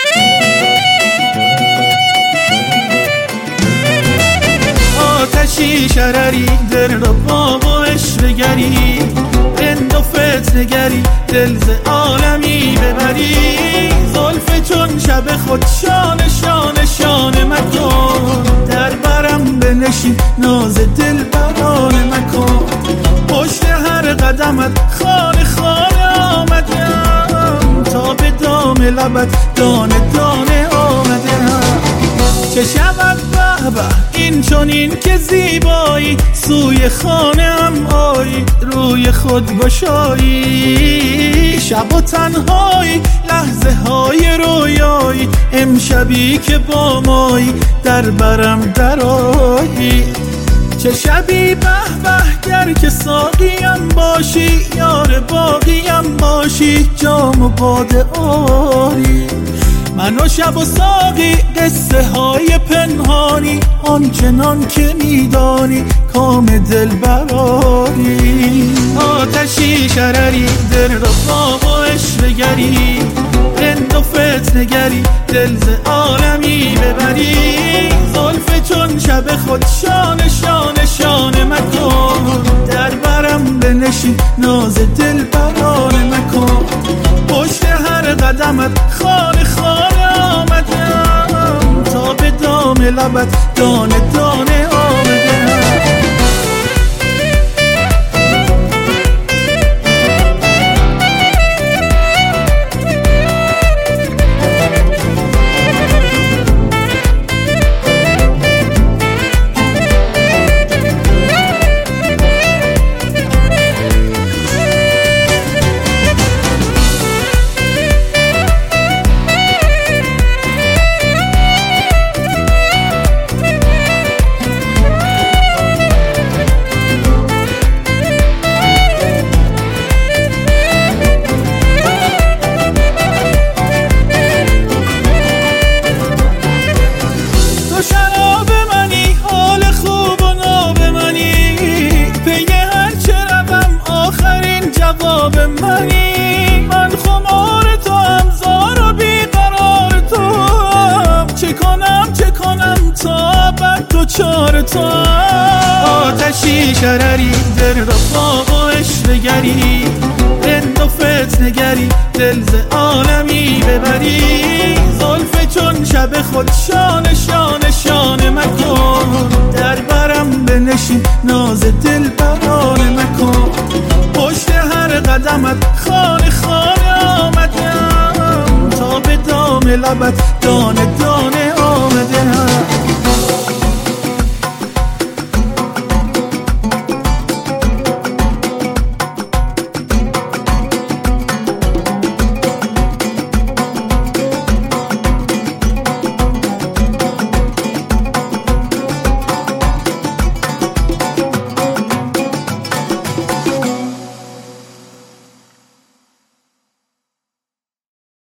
آتشی شرری دل را با عشق بگری، رند و فتنگری دل ز عالمی ببری. زلف چون شب خود شانه شانه شانه مکن، در برم بنشین ناز دل برانه مکن. پشت هر قدمت خانه خانه آمدم، تا به دام لبت دانه دانه آمدم. چه شود به به این چنین که زیبایی، سوی خانه ام آیی روی خود گشایی. شب و تنهایی لحظه های رویایی، امشبی که با مایی در برم درآیی. چه شبی به به گر که ساقیم باشی، یار باقیم باشی جام و باده آری. من و شب و ساقی قصه های پنهانی، آنچنان که میدانی کام دل براری. آتشی شرری دل را با عشق بگری، رند و فتنگری دل ز عالمی ببری. زلف چون شب خود شانه شانه شانه مکن، در برم بنشین ناز دل برانه مکن. پشت هر قدمت خانه خانه آمدم، تا به دام لبت دانه دانه آمدم. من خمار تو هم زار و بیقرار تو، چه کنم تا بر تو چار تو. آتشی شرری دل را با عشق بگری، رند و فتنگری دل ز عالمی ببری. زلف چون شب خود شانه شانه شانه مکن، در برم بنشین ناز دل برانه مکن. پشت هر قدمت خانه خانه آمدم، تا به دام لبت دانه